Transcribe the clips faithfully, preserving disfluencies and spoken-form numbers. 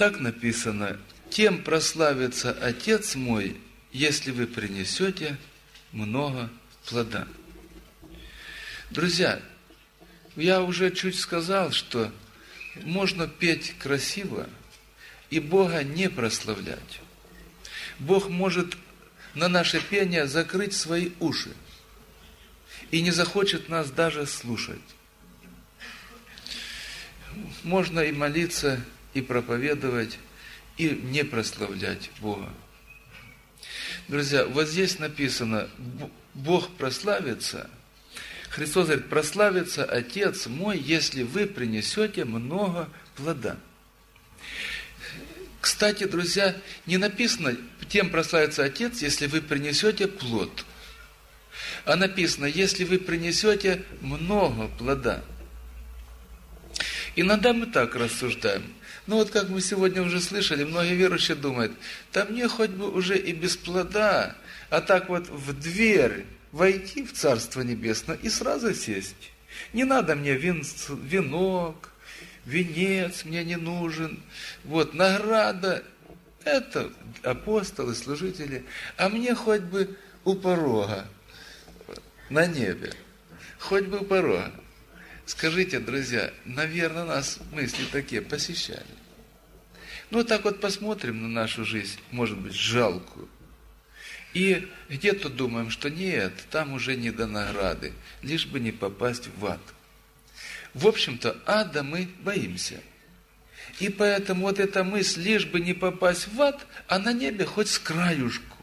Так написано: «Тем прославится Отец мой, если вы принесете много плода». Друзья, я уже чуть сказал, что можно петь красиво и Бога не прославлять. Бог может на наше пение закрыть свои уши и не захочет нас даже слушать. Можно и молиться, и проповедовать, и не прославлять Бога. Друзья, вот здесь написано: Бог прославится, Христос говорит: прославится Отец мой, если вы принесете много плода. Кстати, друзья, не написано: тем прославится Отец, если вы принесете плод. А написано: если вы принесете много плода. Иногда мы так рассуждаем. Ну вот как мы сегодня уже слышали, многие верующие думают: да мне хоть бы уже и без плода, а так вот в дверь войти в Царство Небесное и сразу сесть. Не надо мне вин, венок, венец мне не нужен, вот награда, это апостолы, служители, а мне хоть бы у порога, на небе, хоть бы у порога. Скажите, друзья, наверное, нас мысли такие посещали. Ну, так вот посмотрим на нашу жизнь, может быть, жалкую. И где-то думаем, что нет, там уже не до награды, лишь бы не попасть в ад. В общем-то, ада мы боимся. И поэтому вот эта мысль, лишь бы не попасть в ад, а на небе хоть с краюшку.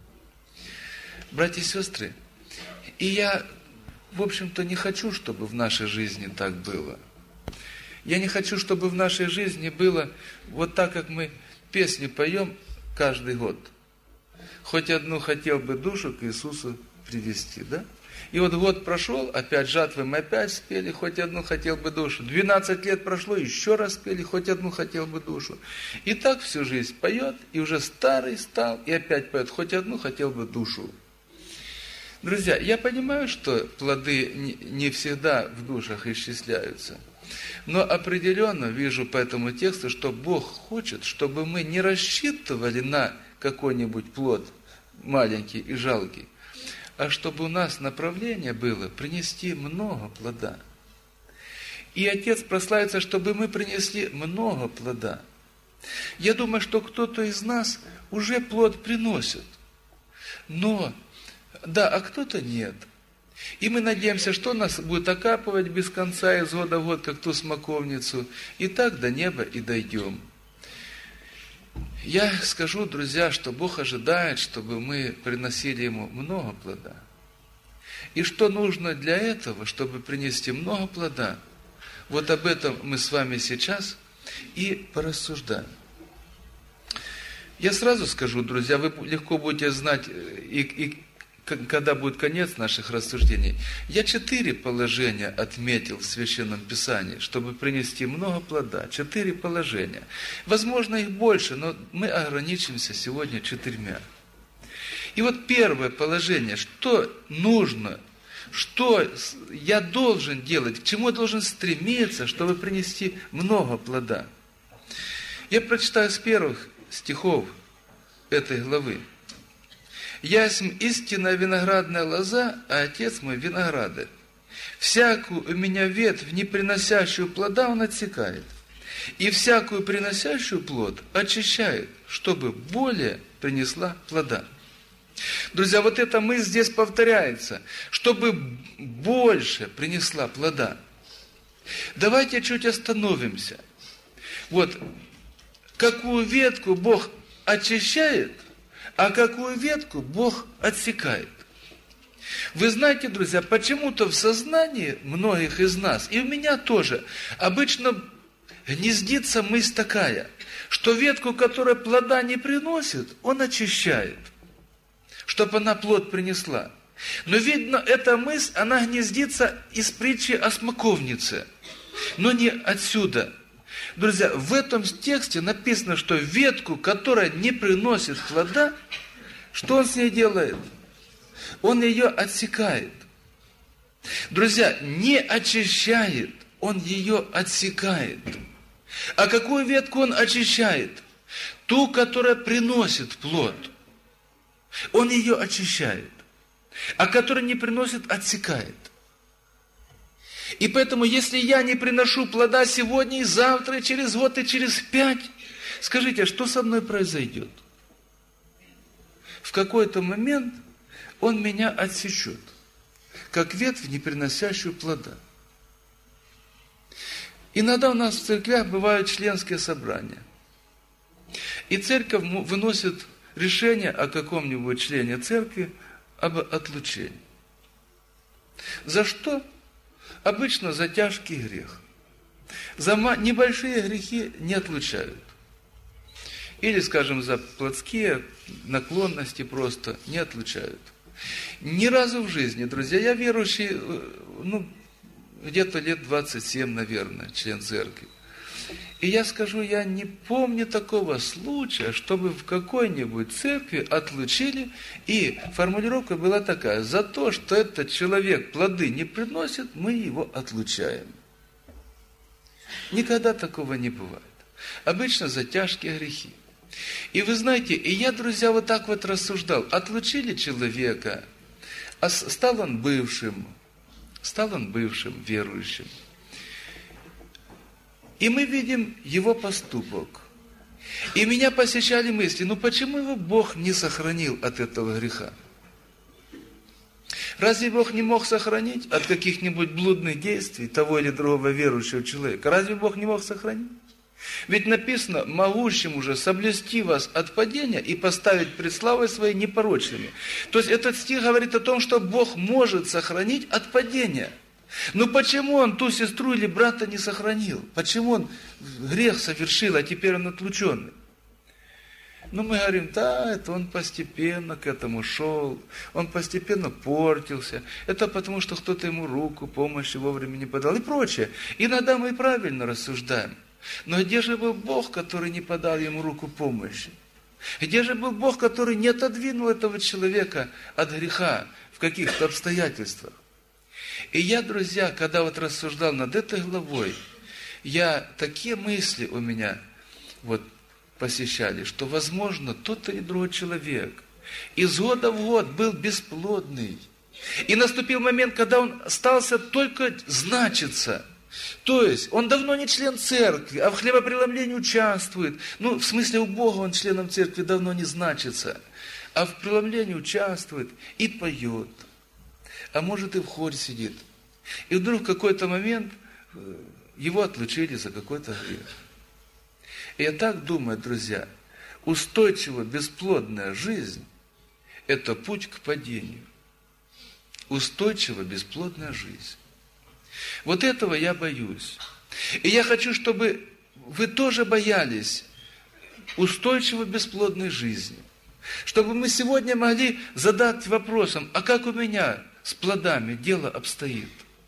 Братья и сестры, и я, в общем-то, не хочу, чтобы в нашей жизни так было. Я не хочу, чтобы в нашей жизни было вот так, как мы песни поем каждый год. Хоть одну хотел бы душу к Иисусу привести, да? И вот год прошел, опять жатвы мы опять спели, хоть одну хотел бы душу. двенадцать лет прошло, еще раз спели, хоть одну хотел бы душу. И так всю жизнь поет, и уже старый стал, и опять поет, хоть одну хотел бы душу. Друзья, я понимаю, что плоды не всегда в душах исчисляются. Но определенно вижу по этому тексту, что Бог хочет, чтобы мы не рассчитывали на какой-нибудь плод маленький и жалкий, а чтобы у нас направление было принести много плода. И Отец прославится, чтобы мы принесли много плода. Я думаю, что кто-то из нас уже плод приносит. Но, да, а кто-то нет. И мы надеемся, что нас будет окапывать без конца из года в год, как ту смоковницу, и так до неба и дойдем. Я скажу, друзья, что Бог ожидает, чтобы мы приносили Ему много плода. И что нужно для этого, чтобы принести много плода, вот об этом мы с вами сейчас и порассуждаем. Я сразу скажу, друзья, вы легко будете знать, и, и когда будет конец наших рассуждений. Я четыре положения отметил в Священном Писании, чтобы принести много плода. Четыре положения. Возможно, их больше, но мы ограничимся сегодня четырьмя. И вот первое положение, что нужно, что я должен делать, к чему я должен стремиться, чтобы принести много плода. Я прочитаю с первых стихов этой главы. «Ясмь истинная виноградная лоза, а Отец мой виноградарь. Всякую у меня ветвь, не приносящую плода, он отсекает, и всякую приносящую плод очищает, чтобы более принесла плода». Друзья, вот эта мысль здесь повторяется, чтобы больше принесла плода. Давайте чуть остановимся. Вот, какую ветку Бог очищает, а какую ветку Бог отсекает. Вы знаете, друзья, почему-то в сознании многих из нас, и у меня тоже, обычно гнездится мысль такая, что ветку, которая плода не приносит, он очищает, чтобы она плод принесла. Но видно, эта мысль, она гнездится из притчи о смоковнице, но не отсюда. Друзья, в этом тексте написано, что ветку, которая не приносит плода, что он с ней делает? Он ее отсекает. Друзья, не очищает, он ее отсекает. А какую ветку он очищает? Ту, которая приносит плод. Он ее очищает. А которая не приносит, отсекает. И поэтому, если я не приношу плода сегодня и завтра, и через год, и через пять, скажите, а что со мной произойдет? В какой-то момент он меня отсечет, как ветвь, не приносящую плода. Иногда у нас в церквях бывают членские собрания. И церковь выносит решение о каком-нибудь члене церкви об отлучении. За что? Обычно за тяжкий грех. За небольшие грехи не отлучают. Или, скажем, за плотские наклонности просто не отлучают. Ни разу в жизни, друзья, я верующий, ну, где-то лет двадцать семь, наверное, член церкви. И я скажу, я не помню такого случая, чтобы в какой-нибудь церкви отлучили, и формулировка была такая: за то, что этот человек плоды не приносит, мы его отлучаем. Никогда такого не бывает. Обычно за тяжкие грехи. И вы знаете, и я, друзья, вот так вот рассуждал. Отлучили человека, а стал он бывшим, стал он бывшим, верующим. И мы видим его поступок. И меня посещали мысли, ну почему его Бог не сохранил от этого греха? Разве Бог не мог сохранить от каких-нибудь блудных действий того или другого верующего человека? Разве Бог не мог сохранить? Ведь написано: могущим уже соблюсти вас от падения и поставить пред славой своей непорочными. То есть этот стих говорит о том, что Бог может сохранить от падения. Но почему он ту сестру или брата не сохранил? Почему он грех совершил, а теперь он отлученный? Ну, мы говорим, да, это он постепенно к этому шел, он постепенно портился. Это потому, что кто-то ему руку, помощи вовремя не подал и прочее. Иногда мы правильно рассуждаем. Но где же был Бог, который не подал ему руку помощи? Где же был Бог, который не отодвинул этого человека от греха в каких-то обстоятельствах? И я, друзья, когда вот рассуждал над этой главой, я, такие мысли у меня вот посещали, что, возможно, тот или другой человек из года в год был бесплодный. И наступил момент, когда он остался только значиться. То есть, он давно не член церкви, а в хлебопреломлении участвует. Ну, в смысле, у Бога он членом церкви давно не значится. А в преломлении участвует и поет. А может, и в хоре сидит. И вдруг в какой-то момент его отлучили за какой-то грех. И я так думаю, друзья, устойчивая бесплодная жизнь – это путь к падению. Устойчивая бесплодная жизнь. Вот этого я боюсь. И я хочу, чтобы вы тоже боялись устойчивой бесплодной жизни. Чтобы мы сегодня могли задать вопросом: а как у меня с плодами дело обстоит?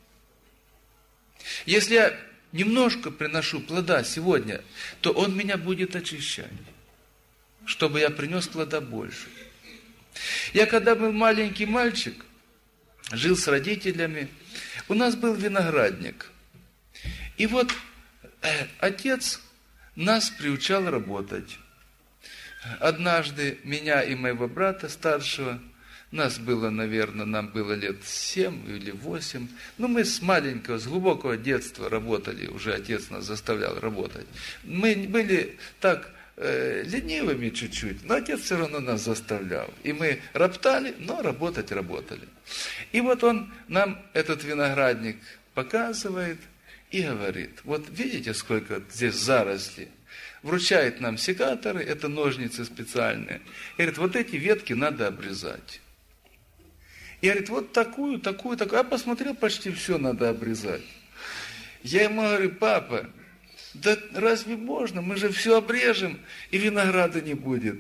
Если я немножко приношу плода сегодня, то Он меня будет очищать, чтобы я принес плода больше. Я когда был маленький мальчик, жил с родителями, у нас был виноградник. И вот э, отец нас приучал работать. Однажды меня и моего брата старшего, нас было, наверное, нам было лет семь или восемь, но мы с маленького, с глубокого детства работали, уже отец нас заставлял работать. Мы были так э, ленивыми чуть-чуть, но отец все равно нас заставлял. И мы роптали, но работать работали. И вот он нам этот виноградник показывает и говорит: вот видите, сколько здесь зарослей? Вручает нам секаторы, это ножницы специальные. И говорит: вот эти ветки надо обрезать. И говорит: вот такую, такую, такую. А посмотрел, почти все надо обрезать. Я ему говорю: папа, да разве можно? Мы же все обрежем, и винограда не будет.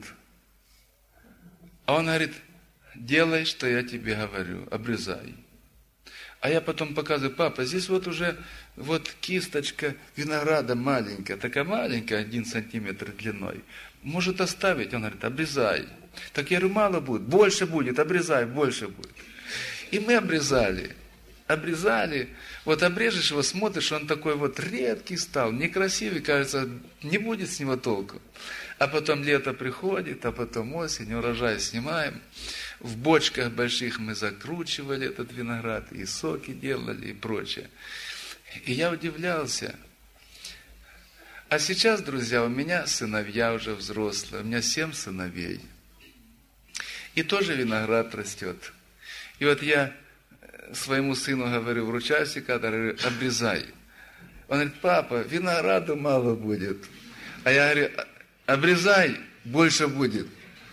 А он говорит: делай, что я тебе говорю, обрезай. А я потом показываю: папа, здесь вот уже вот кисточка винограда маленькая, такая маленькая, один сантиметр длиной. Может оставить? Он говорит: обрезай. Так я говорю: мало будет, больше будет, обрезай, больше будет. И мы обрезали. обрезали. Вот обрежешь его, смотришь, он такой вот редкий стал, некрасивый, кажется, не будет с него толку. А потом лето приходит, а потом осень, урожай снимаем. В бочках больших мы закручивали этот виноград, и соки делали, и прочее. И я удивлялся. А сейчас, друзья, у меня сыновья уже взрослые, у меня семь сыновей. И тоже виноград растет. И вот я своему сыну говорю, вручаю секатор, говорю, обрезай. Он говорит, папа, винограду мало будет. А я говорю, обрезай, больше будет.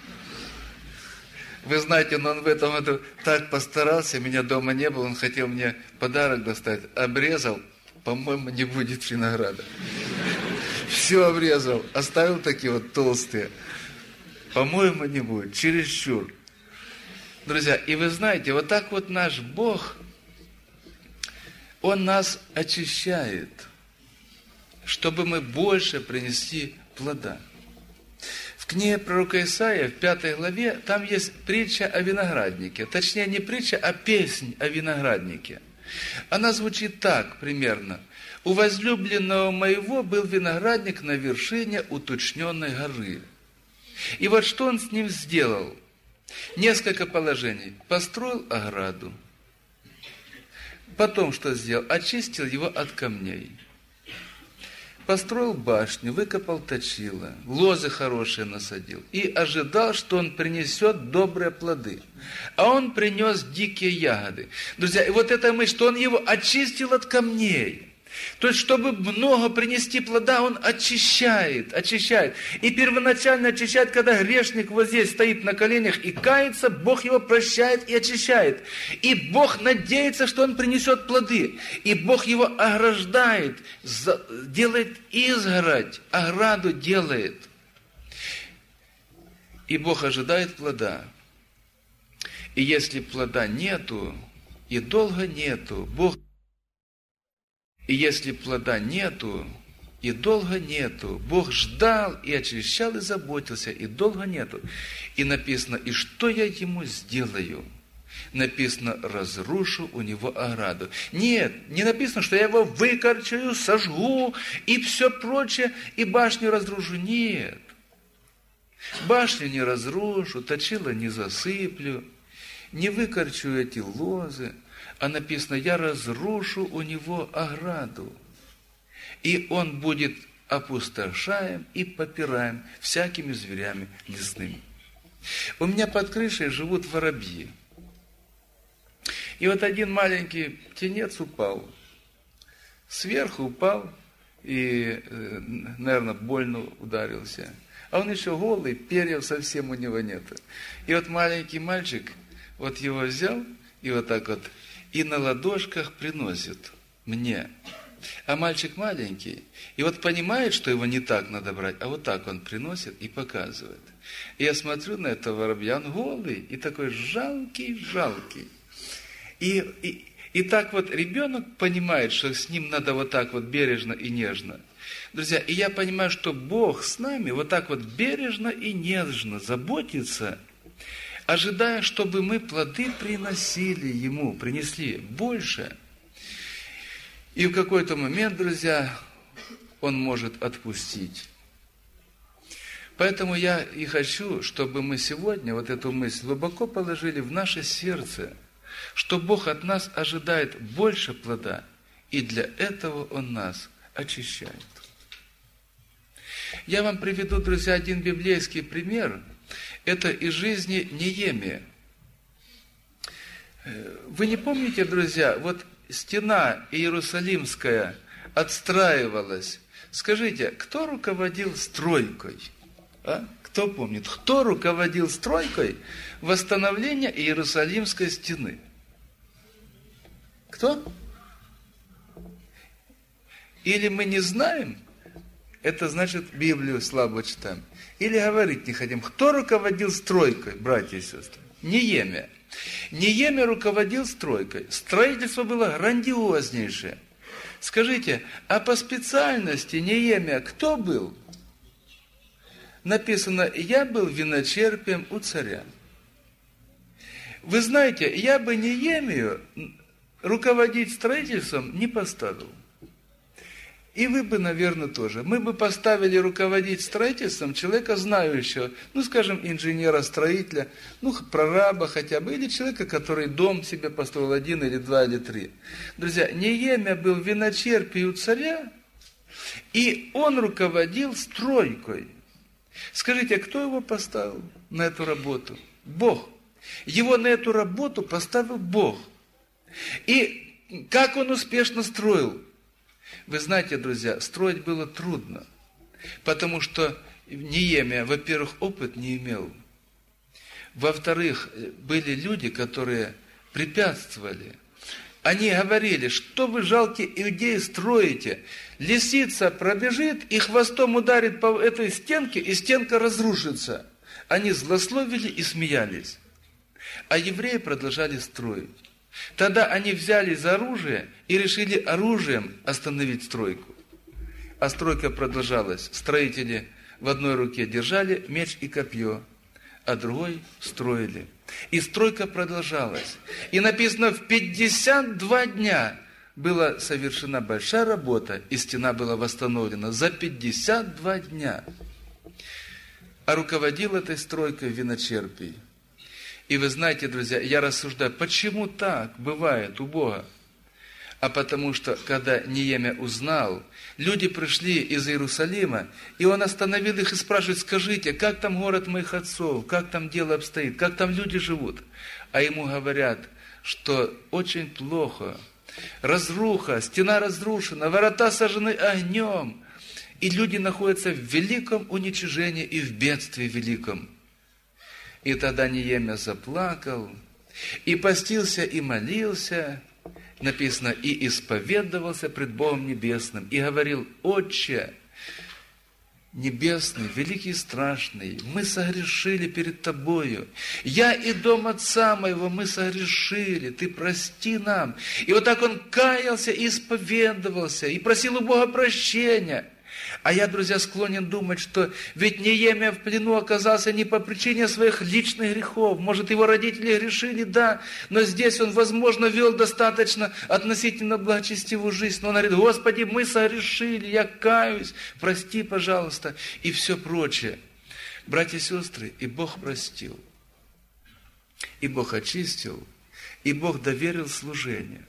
Вы знаете, но он в этом году так постарался, меня дома не было, он хотел мне подарок достать, обрезал, по-моему, не будет винограда. Все обрезал, оставил такие вот толстые. По-моему, не будет, чересчур. Друзья, и вы знаете, вот так вот наш Бог, Он нас очищает, чтобы мы больше принесли плода. В книге пророка Исаия, в пятой главе, там есть притча о винограднике. Точнее, не притча, а песнь о винограднике. Она звучит так примерно. «У возлюбленного моего был виноградник на вершине уточненной горы». И вот что он с ним сделал? Несколько положений. Построил ограду. Потом что сделал? Очистил его от камней. Построил башню, выкопал точила, лозы хорошие насадил. И ожидал, что он принесет добрые плоды. А он принес дикие ягоды. Друзья, и вот эта мысль, что он его очистил от камней. То есть, чтобы много принести плода, он очищает, очищает. И первоначально очищает, когда грешник вот здесь стоит на коленях и кается, Бог его прощает и очищает. И Бог надеется, что он принесет плоды. И Бог его ограждает, делает изгородь, ограду делает. И Бог ожидает плода. И если плода нету, и долго нету, Бог... И если плода нету, и долго нету, Бог ждал и очищал, и заботился, и долго нету. И написано, и что я ему сделаю? Написано, разрушу у него ограду. Нет, не написано, что я его выкорчую, сожгу, и все прочее, и башню разрушу. Нет. Башню не разрушу, точила не засыплю, не выкорчую эти лозы. А написано, я разрушу у него ограду, и он будет опустошаем и попираем всякими зверями лесными. У меня под крышей живут воробьи. И вот один маленький птенец упал, сверху упал и, наверное, больно ударился. А он еще голый, перьев совсем у него нет. И вот маленький мальчик вот его взял и вот так вот и на ладошках приносит мне. А мальчик маленький, и вот понимает, что его не так надо брать, а вот так он приносит и показывает. И я смотрю на этого воробья, он голый и такой жалкий, жалкий. И, и, и так вот ребенок понимает, что с ним надо вот так вот бережно и нежно. Друзья, и я понимаю, что Бог с нами вот так вот бережно и нежно заботится, ожидая, чтобы мы плоды приносили Ему, принесли больше. И в какой-то момент, друзья, Он может отпустить. Поэтому я и хочу, чтобы мы сегодня вот эту мысль глубоко положили в наше сердце, что Бог от нас ожидает больше плода, и для этого Он нас очищает. Я вам приведу, друзья, один библейский пример. Это из жизни Неемия. Вы не помните, друзья, вот стена Иерусалимская отстраивалась. Скажите, кто руководил стройкой? А? Кто помнит? Кто руководил стройкой восстановления Иерусалимской стены? Кто? Или мы не знаем? Это значит, Библию слабо читаем. Или говорить не хотим. Кто руководил стройкой, братья и сестры? Неемия. Неемия руководил стройкой. Строительство было грандиознейшее. Скажите, а по специальности Неемия кто был? Написано, я был виночерпием у царя. Вы знаете, я бы Неемию руководить строительством не поставил. И вы бы, наверное, тоже. Мы бы поставили руководить строительством человека, знающего, ну, скажем, инженера-строителя, ну, прораба хотя бы, или человека, который дом себе построил один, или два, или три. Друзья, Неемия был виночерпий у царя, и он руководил стройкой. Скажите, кто его поставил на эту работу? Бог. Его на эту работу поставил Бог. И как он успешно строил? Вы знаете, друзья, строить было трудно, потому что Неемия, во-первых, опыт не имел. Во-вторых, были люди, которые препятствовали. Они говорили, что вы, жалкие иудеи, строите. Лисица пробежит и хвостом ударит по этой стенке, и стенка разрушится. Они злословили и смеялись. А евреи продолжали строить. Тогда они взяли за оружие и решили оружием остановить стройку. А стройка продолжалась. Строители в одной руке держали меч и копье, а другой строили. И стройка продолжалась. И написано, в пятьдесят два дня была совершена большая работа, и стена была восстановлена за пятьдесят два дня. А руководил этой стройкой виночерпий. И вы знаете, друзья, я рассуждаю, почему так бывает у Бога? А потому что, когда Неемия узнал, люди пришли из Иерусалима, и он остановил их и спрашивает, скажите, как там город моих отцов, как там дело обстоит, как там люди живут? А ему говорят, что очень плохо, разруха, стена разрушена, ворота сожжены огнем, и люди находятся в великом уничижении и в бедствии великом. И тогда Неемия заплакал, и постился, и молился, написано, и исповедовался пред Богом Небесным, и говорил, Отче Небесный, великий и страшный, мы согрешили перед Тобою. Я и дом отца моего мы согрешили, Ты прости нам. И вот так он каялся и исповедовался, и просил у Бога прощения. А я, друзья, склонен думать, что ведь Неемия в плену оказался не по причине своих личных грехов. Может, его родители грешили, да, но здесь он, возможно, вел достаточно относительно благочестивую жизнь. Но он говорит, Господи, мы согрешили, я каюсь, прости, пожалуйста, и все прочее. Братья и сестры, и Бог простил, и Бог очистил, и Бог доверил служение.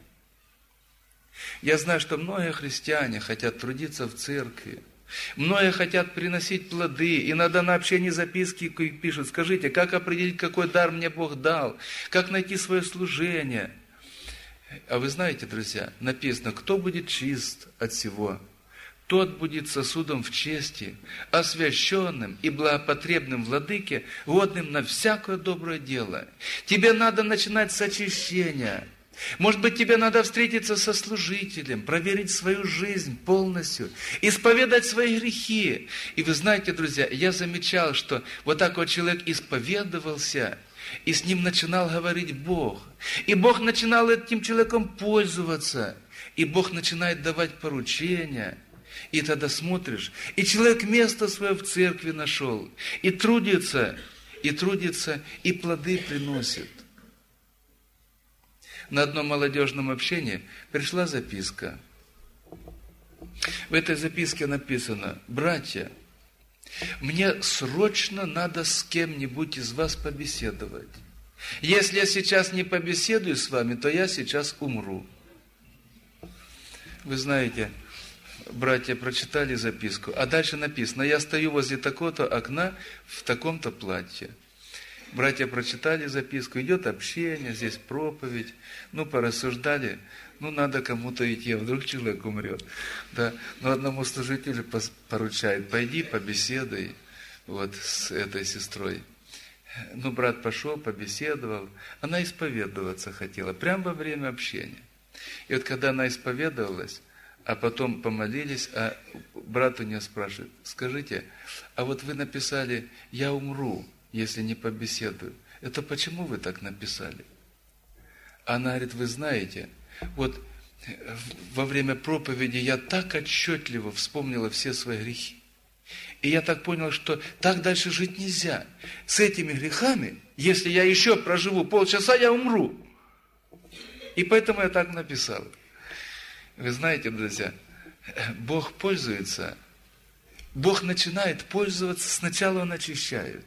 Я знаю, что многие христиане хотят трудиться в церкви, многие хотят приносить плоды, иногда на общении записки пишут, скажите, как определить, какой дар мне Бог дал, как найти свое служение. А вы знаете, друзья, написано, кто будет чист от всего, тот будет сосудом в чести, освященным и благопотребным владыке, годным на всякое доброе дело. Тебе надо начинать с очищения. Может быть, тебе надо встретиться со служителем, проверить свою жизнь полностью, исповедать свои грехи. И вы знаете, друзья, я замечал, что вот так вот человек исповедовался, и с ним начинал говорить Бог. И Бог начинал этим человеком пользоваться. И Бог начинает давать поручения. И тогда смотришь, и человек место свое в церкви нашел, и трудится, и трудится, и плоды приносит. На одном молодежном общении пришла записка. В этой записке написано, братья, мне срочно надо с кем-нибудь из вас побеседовать. Если я сейчас не побеседую с вами, то я сейчас умру. Вы знаете, братья прочитали записку, а дальше написано, я стою возле такого-то окна в таком-то платье. Братья прочитали записку, идет общение, здесь проповедь, ну, порассуждали, ну, надо кому-то идти, а вдруг человек умрет. Да? Но одному служителю поручает, пойди побеседуй вот с этой сестрой. Ну, брат пошел, побеседовал, она исповедоваться хотела, прямо во время общения. И вот когда она исповедовалась, а потом помолились, а брат у нее спрашивает, скажите, а вот вы написали «я умру», если не побеседую. Это почему вы так написали? Она говорит, вы знаете, вот во время проповеди я так отчетливо вспомнила все свои грехи. И я так понял, что так дальше жить нельзя. С этими грехами, если я еще проживу полчаса, я умру. И поэтому я так написал. Вы знаете, друзья, Бог пользуется, Бог начинает пользоваться, сначала Он очищает.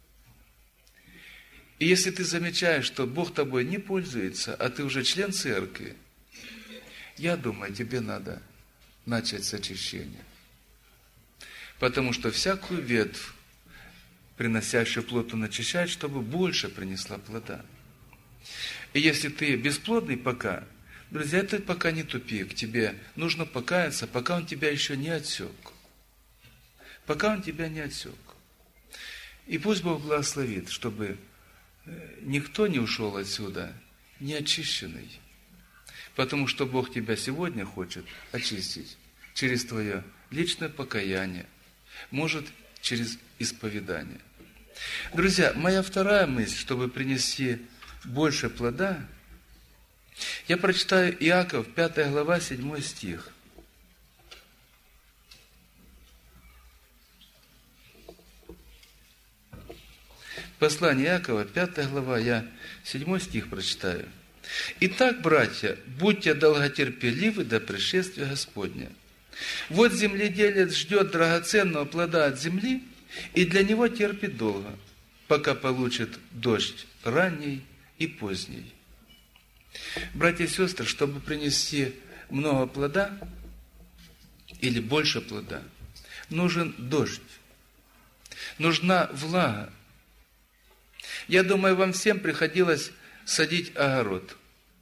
И если ты замечаешь, что Бог тобой не пользуется, а ты уже член церкви, я думаю, тебе надо начать с очищения. Потому что всякую ветвь, приносящую плод, Он очищает, чтобы больше принесла плода. И если ты бесплодный пока, друзья, это пока не тупик. Тебе нужно покаяться, пока Он тебя еще не отсек. Пока Он тебя не отсек. И пусть Бог благословит, чтобы никто не ушел отсюда неочищенный. Потому что Бог тебя сегодня хочет очистить через твое личное покаяние, может, через исповедание. Друзья, моя вторая мысль, чтобы принести больше плода, я прочитаю Иаков, пятая глава, седьмой стих. Послание Иакова, пятая глава, я седьмой стих прочитаю. «Итак, братья, будьте долготерпеливы до пришествия Господня. Вот земледелец ждет драгоценного плода от земли, и для него терпит долго, пока получит дождь ранний и поздний». Братья и сестры, чтобы принести много плода или больше плода, нужен дождь, нужна влага. Я думаю, вам всем приходилось садить огород,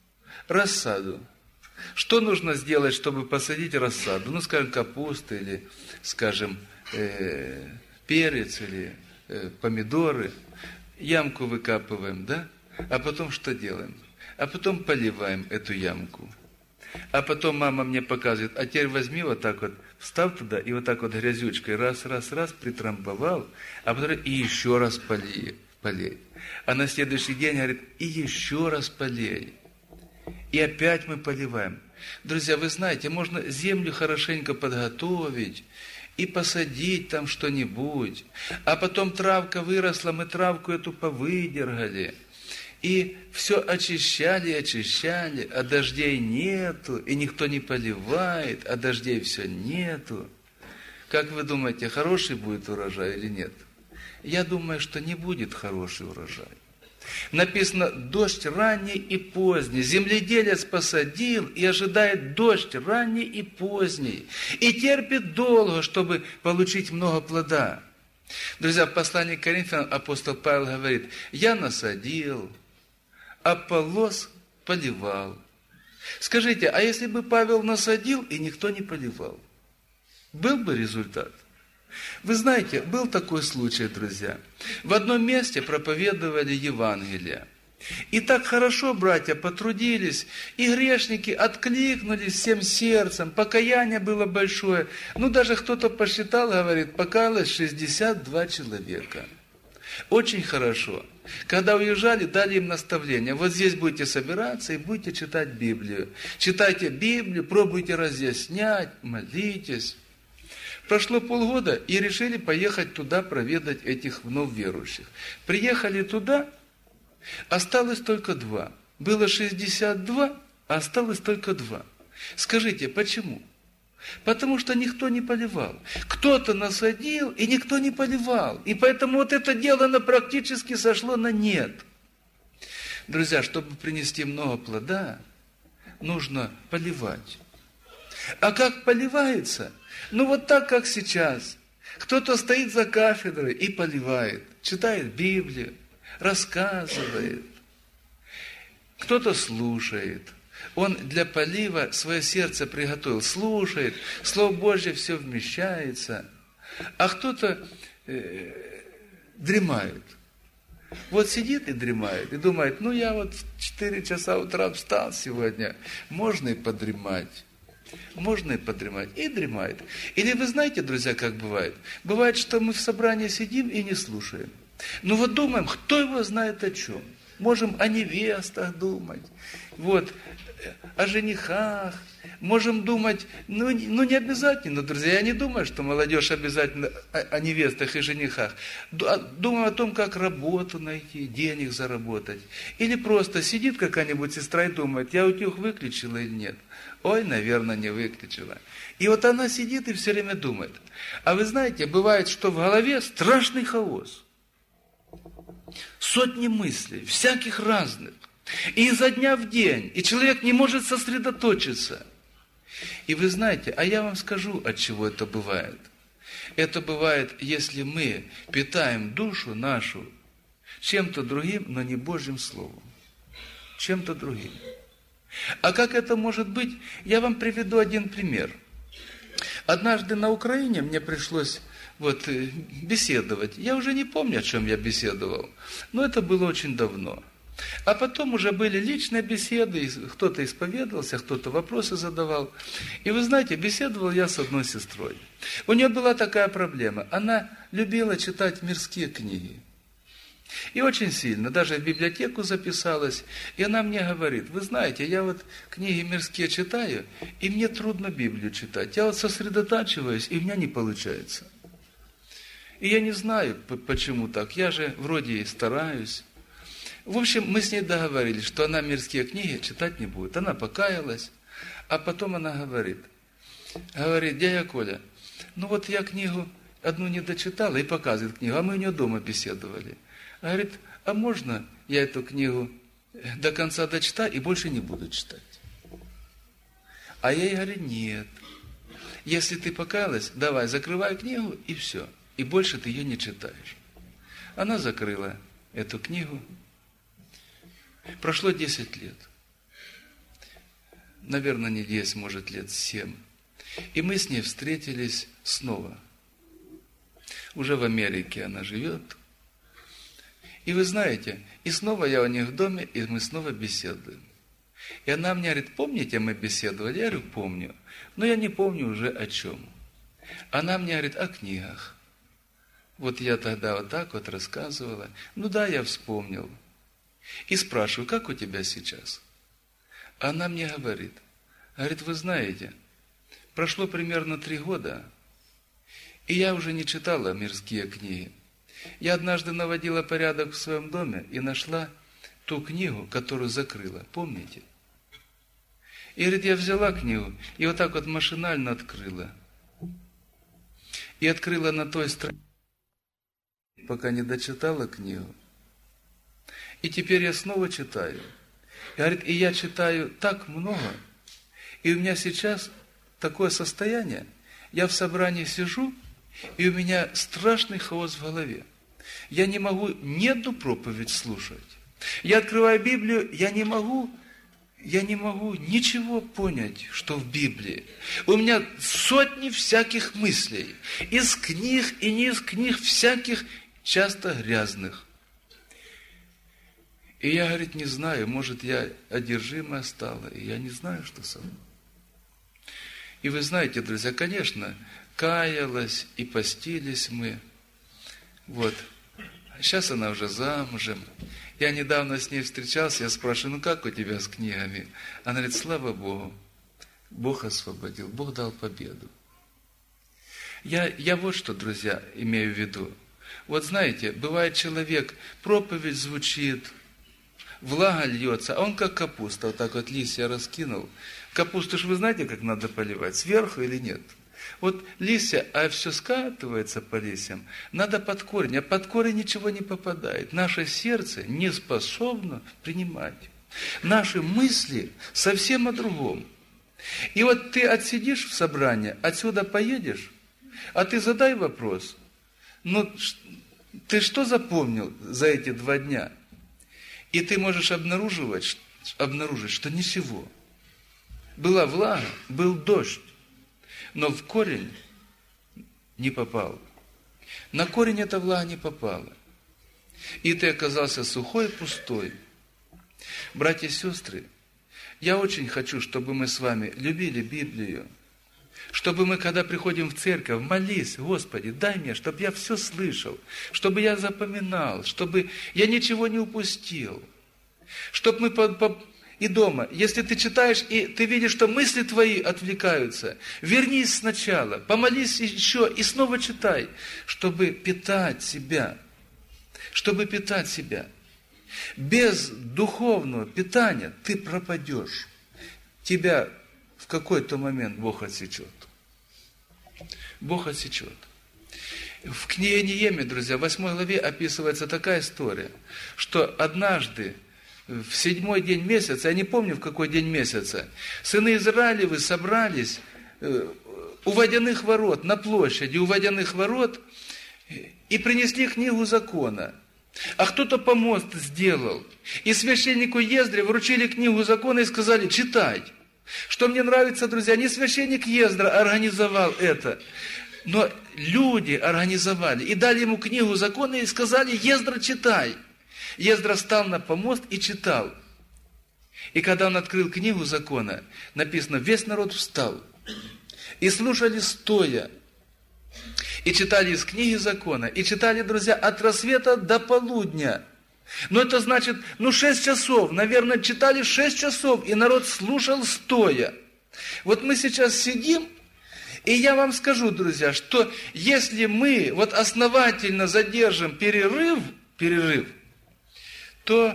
рассаду. Что нужно сделать, чтобы посадить рассаду? Ну, скажем, капусту или, скажем, э, перец или э, помидоры. Ямку выкапываем, да? А потом что делаем? А потом поливаем эту ямку. А потом мама мне показывает, а теперь возьми вот так вот, встав туда и вот так вот грязючкой раз, раз, раз притрамбовал, а потом и еще раз полей. полей. А на следующий день говорит, и еще раз полей. И опять мы поливаем. Друзья, вы знаете, можно землю хорошенько подготовить и посадить там что-нибудь. А потом травка выросла, мы травку эту повыдергали. И все очищали, очищали, а дождей нету, и никто не поливает, а дождей все нету. Как вы думаете, хороший будет урожай или нет? Я думаю, что не будет хороший урожай. Написано, дождь ранний и поздний. Земледелец посадил и ожидает дождь ранний и поздний. И терпит долго, чтобы получить много плода. Друзья, в послании к Коринфянам апостол Павел говорит, я насадил, Аполлос поливал. Скажите, а если бы Павел насадил и никто не поливал, был бы результат? Вы знаете, был такой случай, друзья. В одном месте проповедовали Евангелие. И так хорошо братья потрудились, и грешники откликнулись всем сердцем, покаяние было большое. Ну, даже кто-то посчитал, говорит, покаялось шестьдесят два человека. Очень хорошо. Когда уезжали, дали им наставление. Вот здесь будете собираться и будете читать Библию. Читайте Библию, пробуйте разъяснять, молитесь. Прошло полгода, и решили поехать туда проведать этих вновь верующих. Приехали туда, осталось только два. Было шестьдесят два, а осталось только два. Скажите, почему? Потому что никто не поливал. Кто-то насадил, и никто не поливал. И поэтому вот это дело оно практически сошло на нет. Друзья, чтобы принести много плода, нужно поливать. А как поливается? Ну вот так, как сейчас. Кто-то стоит за кафедрой и поливает, читает Библию, рассказывает. Кто-то слушает. Он для полива свое сердце приготовил, слушает, Слово Божье все вмещается. А кто-то э, дремает. Вот сидит и дремает, и думает, ну я вот в четыре часа утра встал сегодня, можно и подремать. Можно и подремать, и дремает. Или вы знаете, друзья, как бывает? Бывает, что мы в собрании сидим и не слушаем. Ну вот думаем, кто его знает о чем. Можем о невестах думать. Вот, о женихах, можем думать, ну, ну не обязательно, друзья, я не думаю, что молодежь обязательно о, о невестах и женихах. Думаю о том, как работу найти, денег заработать. Или просто сидит какая-нибудь сестра и думает, я утюг выключила или нет. Ой, наверное, не выключила. И вот она сидит и все время думает. А вы знаете, бывает, что в голове страшный хаос. Сотни мыслей, всяких разных. И изо дня в день. И человек не может сосредоточиться. И вы знаете, а я вам скажу, от чего это бывает. Это бывает, если мы питаем душу нашу чем-то другим, но не Божьим Словом. Чем-то другим. А как это может быть? Я вам приведу один пример. Однажды на Украине мне пришлось вот, беседовать. Я уже не помню, о чем я беседовал, но это было очень давно. А потом уже были личные беседы, кто-то исповедовался, кто-то вопросы задавал. И вы знаете, беседовал я с одной сестрой. У нее была такая проблема. Она любила читать мирские книги. И очень сильно, даже в библиотеку записалась. И она мне говорит, вы знаете, я вот книги мирские читаю, и мне трудно Библию читать. Я вот сосредотачиваюсь, и у меня не получается. И я не знаю, почему так. Я же вроде и стараюсь. В общем, мы с ней договорились, что она мирские книги читать не будет. Она покаялась, а потом она говорит, говорит, дядя Коля, ну вот я книгу одну не дочитала и показывает книгу, а мы у нее дома беседовали. Говорит, а можно я эту книгу до конца дочитаю и больше не буду читать? А я ей говорю, нет. Если ты покаялась, давай, закрывай книгу и все. И больше ты ее не читаешь. Она закрыла эту книгу. Прошло десять лет. Наверное, не десять, может, лет семь. И мы с ней встретились снова. Уже в Америке она живет. И вы знаете, и снова я у них в доме, и мы снова беседуем. И она мне говорит, помните, мы беседовали? Я говорю, помню. Но я не помню уже о чем. Она мне говорит, о книгах. Вот я тогда вот так вот рассказывала. Ну да, я вспомнил. И спрашиваю, как у тебя сейчас? Она мне говорит, говорит, вы знаете, прошло примерно три года, и я уже не читала мирские книги. Я однажды наводила порядок в своем доме и нашла ту книгу, которую закрыла. Помните? И, говорит, я взяла книгу и вот так вот машинально открыла. И открыла на той странице, пока не дочитала книгу. И теперь я снова читаю. И, говорит, и я читаю так много, и у меня сейчас такое состояние. Я в собрании сижу, и у меня страшный хаос в голове. Я не могу ни одну проповедь слушать. Я открываю Библию, я не могу, я не могу ничего понять, что в Библии. У меня сотни всяких мыслей. Из книг и не из книг, всяких, часто грязных. И я, говорит, не знаю, может, я одержимая стала, и я не знаю, что со мной. И вы знаете, друзья, конечно, каялась и постились мы. Вот. Сейчас она уже замужем. Я недавно с ней встречался, я спрашиваю, ну как у тебя с книгами? Она говорит, слава Богу, Бог освободил, Бог дал победу. Я, я вот что, друзья, имею в виду. Вот знаете, бывает человек, проповедь звучит, влага льется, а он как капуста, вот так вот листья раскинул. Капусту же вы знаете, как надо поливать, сверху или нет? Вот листья, а все скатывается по листьям, надо под корень, а под корень ничего не попадает. Наше сердце не способно принимать. Наши мысли совсем о другом. И вот ты отсидишь в собрании, отсюда поедешь, а ты задай вопрос, ну ты что запомнил за эти два дня? И ты можешь обнаруживать, обнаружить, что ничего. Была влага, был дождь, но в корень не попал. На корень эта влага не попала. И ты оказался сухой и пустой. Братья и сестры, я очень хочу, чтобы мы с вами любили Библию. Чтобы мы, когда приходим в церковь, молись, Господи, дай мне, чтобы я все слышал, чтобы я запоминал, чтобы я ничего не упустил. Чтобы мы по, по, и дома, если ты читаешь, и ты видишь, что мысли твои отвлекаются, вернись сначала, помолись еще, и снова читай, чтобы питать себя. Чтобы питать себя. Без духовного питания ты пропадешь. Тебя в какой-то момент Бог отсечет. Бог отсечет. В книге Неемии, друзья, в восьмой главе описывается такая история, что однажды в седьмой день месяца, я не помню, в какой день месяца, сыны Израилевы собрались у водяных ворот, на площади у водяных ворот, и принесли книгу закона. А кто-то помост сделал. И священнику Ездре вручили книгу закона и сказали: читай. Что мне нравится, друзья, не священник Ездра организовал это, но люди организовали. И дали ему книгу закона и сказали: Ездра, читай. Ездра встал на помост и читал. И когда он открыл книгу закона, написано: весь народ встал. И слушали стоя. И читали из книги закона. И читали, друзья, от рассвета до полудня. Но это значит, ну, шесть часов. Наверное, читали шесть часов, и народ слушал стоя. Вот мы сейчас сидим, и я вам скажу, друзья, что если мы вот основательно задержим перерыв, перерыв, то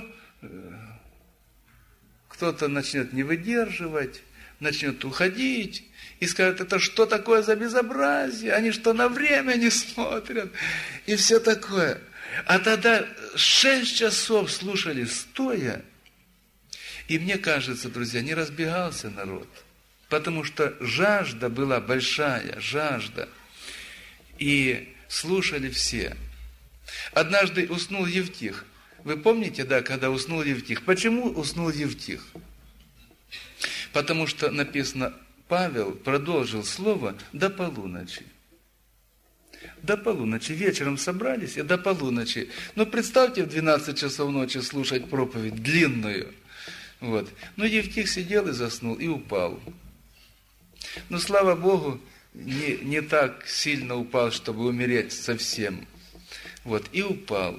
кто-то начнет не выдерживать, начнет уходить, и скажут: это что такое за безобразие? Они что, на время не смотрят? И все такое. А тогда шесть часов слушали стоя, и мне кажется, друзья, не разбегался народ, потому что жажда была большая, жажда, и слушали все. Однажды уснул Евтих. Вы помните, да, когда уснул Евтих? Почему уснул Евтих? Потому что написано: Павел продолжил слово до полуночи. До полуночи. Вечером собрались и до полуночи. Но представьте, в двенадцать часов ночи слушать проповедь длинную. Вот. Но Евтих сидел и заснул, и упал. Но, слава Богу, не, не так сильно упал, чтобы умереть совсем. Вот. И упал.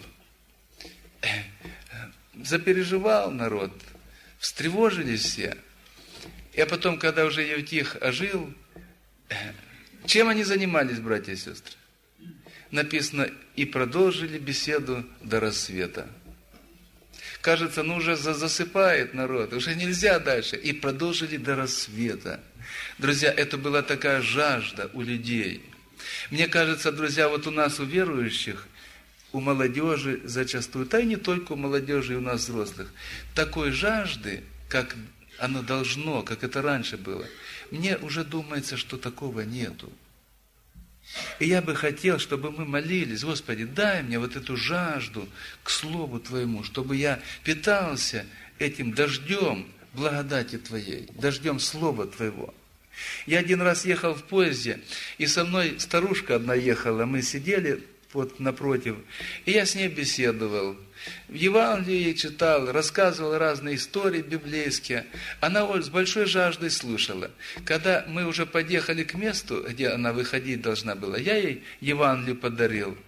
Запереживал народ. Встревожились все. И потом, когда уже Евтих ожил, чем они занимались, братья и сестры? Написано: и продолжили беседу до рассвета. Кажется, ну уже засыпает народ, уже нельзя дальше. И продолжили до рассвета. Друзья, это была такая жажда у людей. Мне кажется, друзья, вот у нас, у верующих, у молодежи зачастую, да и не только у молодежи, и у нас взрослых, такой жажды, как оно должно, как это раньше было. Мне уже думается, что такого нету. И я бы хотел, чтобы мы молились: Господи, дай мне вот эту жажду к Слову Твоему, чтобы я питался этим дождем благодати Твоей, дождем Слова Твоего. Я один раз ехал в поезде, и со мной старушка одна ехала, мы сидели вот напротив, и я с ней беседовал. В Евангелии читал, рассказывал разные истории библейские. Она вот с большой жаждой слушала. Когда мы уже подъехали к месту, где она выходить должна была, я ей Евангелие подарил.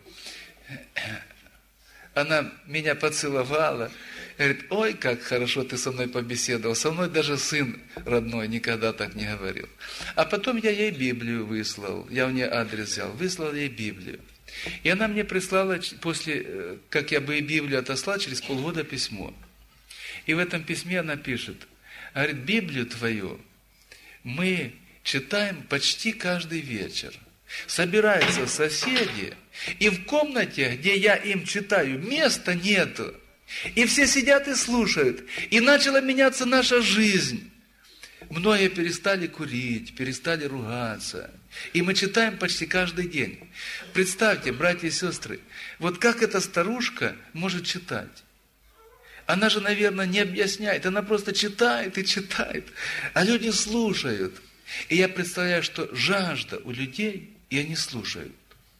Она меня поцеловала. Говорит: ой, как хорошо ты со мной побеседовал. Со мной даже сын родной никогда так не говорил. А потом я ей Библию выслал. Я у нее адрес взял, выслал ей Библию. И она мне прислала, после, как я бы и Библию отослал, через полгода письмо. И в этом письме она пишет: говорит, Библию твою мы читаем почти каждый вечер. Собираются соседи, и в комнате, где я им читаю, места нету. И все сидят и слушают. И начала меняться наша жизнь. Многие перестали курить, перестали ругаться. И мы читаем почти каждый день. Представьте, братья и сестры, вот как эта старушка может читать? Она же, наверное, не объясняет, она просто читает и читает, а люди слушают. И я представляю, что жажда у людей, и они слушают.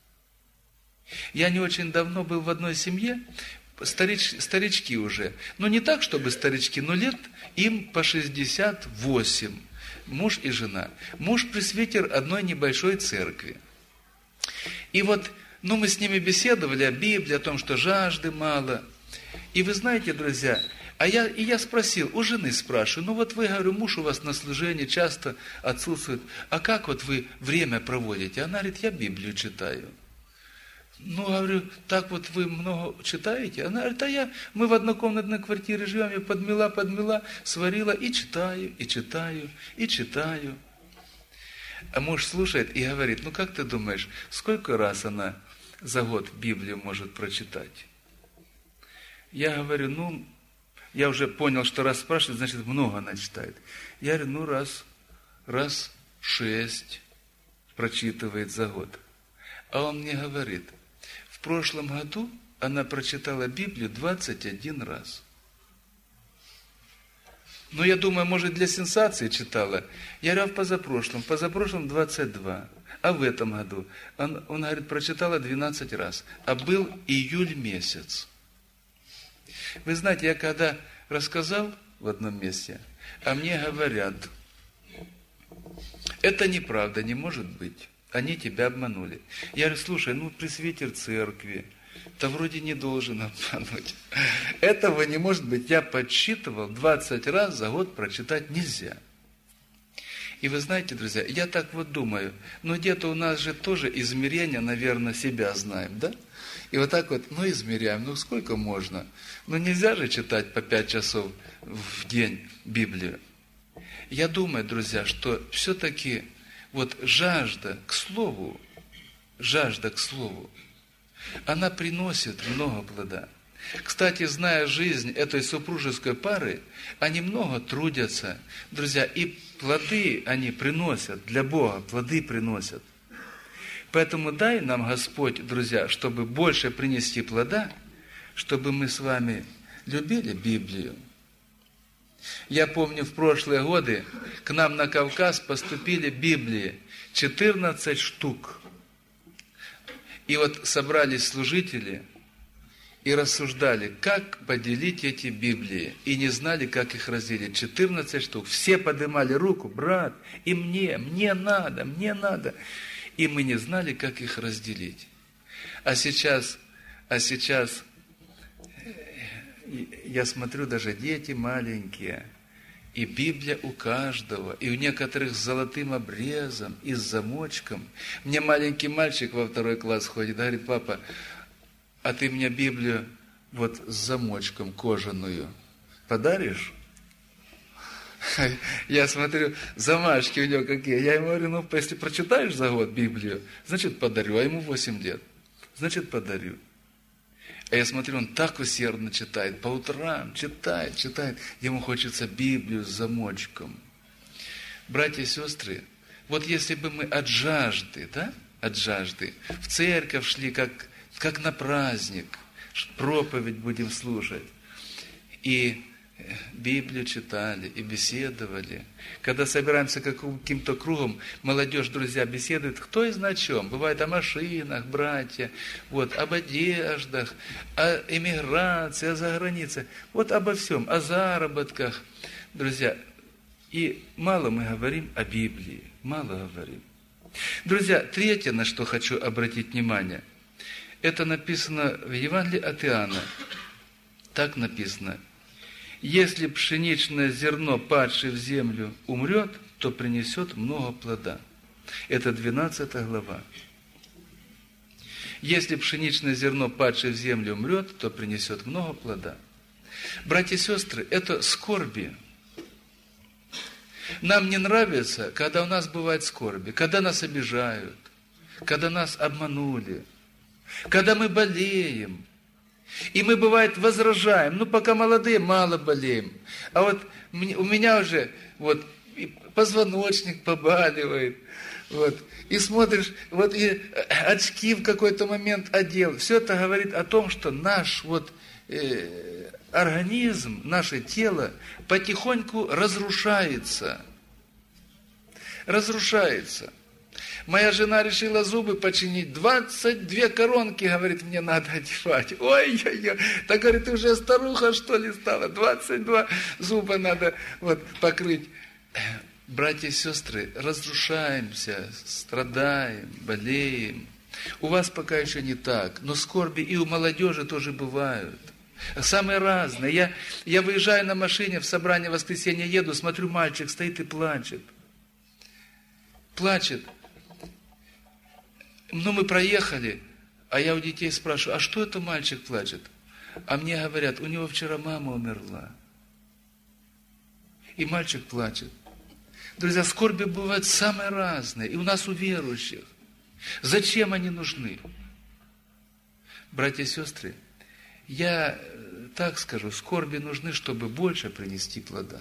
Я не очень давно был в одной семье, старич, старички уже, но не так, чтобы старички, но лет им по шестьдесят восемь, муж и жена. Муж пресвитер одной небольшой церкви. И вот, ну, мы с ними беседовали о Библии, о том, что жажды мало. И вы знаете, друзья, а я, и я спросил, у жены спрашиваю, ну вот вы, говорю, муж у вас на служении часто отсутствует, а как вот вы время проводите? Она говорит, я Библию читаю. Ну, говорю, так вот вы много читаете? Она говорит, а я, мы в однокомнатной квартире живем, я подмела, подмела, сварила и читаю, и читаю, и читаю. А муж слушает и говорит, ну как ты думаешь, сколько раз она за год Библию может прочитать? Я говорю, ну, я уже понял, что раз спрашивает, значит, много она читает. Я говорю, ну, раз, раз шесть прочитывает за год. А он мне говорит, в прошлом году она прочитала Библию двадцать один раз. Ну, я думаю, может, для сенсации читала. Я говорю, а в позапрошлом, в позапрошлом двадцать два. А в этом году? Он, он говорит, прочитала двенадцать раз. А был июль месяц. Вы знаете, я когда рассказал в одном месте, а мне говорят, это неправда, не может быть. Они тебя обманули. Я говорю, слушай, ну пресвитер церкви, то вроде не должен обмануть. Этого не может быть. Я подсчитывал, двадцать раз за год прочитать нельзя. И вы знаете, друзья, я так вот думаю, ну где-то у нас же тоже измерения, наверное, себя знаем, да? И вот так вот, ну измеряем, ну сколько можно? Ну нельзя же читать по пять часов в день Библию. Я думаю, друзья, что все-таки вот жажда к Слову, жажда к Слову, она приносит много плода. Кстати, зная жизнь этой супружеской пары, они много трудятся, друзья, и плоды они приносят для Бога, плоды приносят. Поэтому дай нам Господь, друзья, чтобы больше принести плода, чтобы мы с вами любили Библию. Я помню, в прошлые годы к нам на Кавказ поступили Библии, четырнадцать штук. И вот собрались служители и рассуждали, как поделить эти Библии. И не знали, как их разделить. четырнадцать штук. Все поднимали руку, брат, и мне, мне надо, мне надо. И мы не знали, как их разделить. А сейчас, а сейчас, я смотрю, даже дети маленькие, и Библия у каждого, и у некоторых с золотым обрезом, и с замочком. Мне маленький мальчик во второй класс ходит, говорит, папа, а ты мне Библию вот с замочком кожаную подаришь? Я смотрю, замашки у него какие. Я ему говорю, ну, если прочитаешь за год Библию, значит, подарю. А ему восемь лет. Значит, подарю. А я смотрю, он так усердно читает. По утрам читает, читает. Ему хочется Библию с замочком. Братья и сестры, вот если бы мы от жажды, да, от жажды, в церковь шли, как, как на праздник, проповедь будем слушать, и Библию читали и беседовали. Когда собираемся каким-то кругом, молодежь, друзья, беседует, кто и на чем. Бывает о машинах, братья, вот, об одеждах, о эмиграции, о загранице. Вот обо всем, о заработках, друзья. И мало мы говорим о Библии, мало говорим. Друзья, третье, на что хочу обратить внимание, это написано в Евангелии от Иоанна. Так написано. Если пшеничное зерно, падшее в землю, умрет, то принесет много плода. Это двенадцатая глава. Если пшеничное зерно, падшее в землю, умрет, то принесет много плода. Братья и сестры, это скорби. Нам не нравится, когда у нас бывают скорби, когда нас обижают, когда нас обманули, когда мы болеем. И мы, бывает, возражаем, ну, пока молодые, мало болеем. А вот у меня уже вот позвоночник побаливает. Вот. И смотришь, вот и очки в какой-то момент одел. Все это говорит о том, что наш вот э, организм, наше тело потихоньку разрушается. Разрушается. Моя жена решила зубы починить. двадцать две коронки, говорит, мне надо одевать. Ой-ой-ой. Так, говорит, ты уже старуха, что ли, стала? двадцать два зуба надо вот покрыть. Братья и сестры, разрушаемся, страдаем, болеем. У вас пока еще не так, но скорби и у молодежи тоже бывают. Самые разные. Я, я выезжаю на машине, в собрание в воскресенье еду, смотрю, мальчик стоит и плачет. Плачет. Ну, мы проехали, а я у детей спрашиваю, а что это мальчик плачет? А мне говорят, у него вчера мама умерла. И мальчик плачет. Друзья, скорби бывают самые разные, и у нас у верующих. Зачем они нужны? Братья и сестры, я так скажу, скорби нужны, чтобы больше принести плода.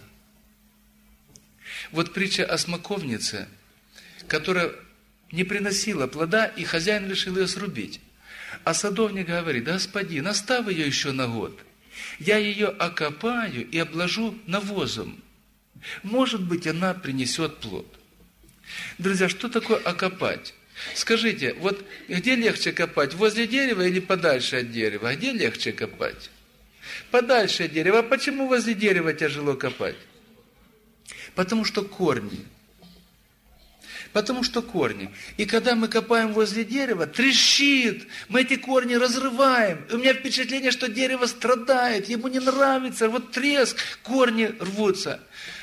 Вот притча о смоковнице, которая не приносила плода, и хозяин решил ее срубить. А садовник говорит, господин, оставь ее еще на год. Я ее окопаю и обложу навозом. Может быть, она принесет плод. Друзья, что такое окопать? Скажите, вот где легче копать, возле дерева или подальше от дерева? Где легче копать? Подальше от дерева. А почему возле дерева тяжело копать? Потому что корни. Потому что корни. И когда мы копаем возле дерева, трещит, мы эти корни разрываем. И у меня впечатление, что дерево страдает, ему не нравится, вот треск, корни рвутся.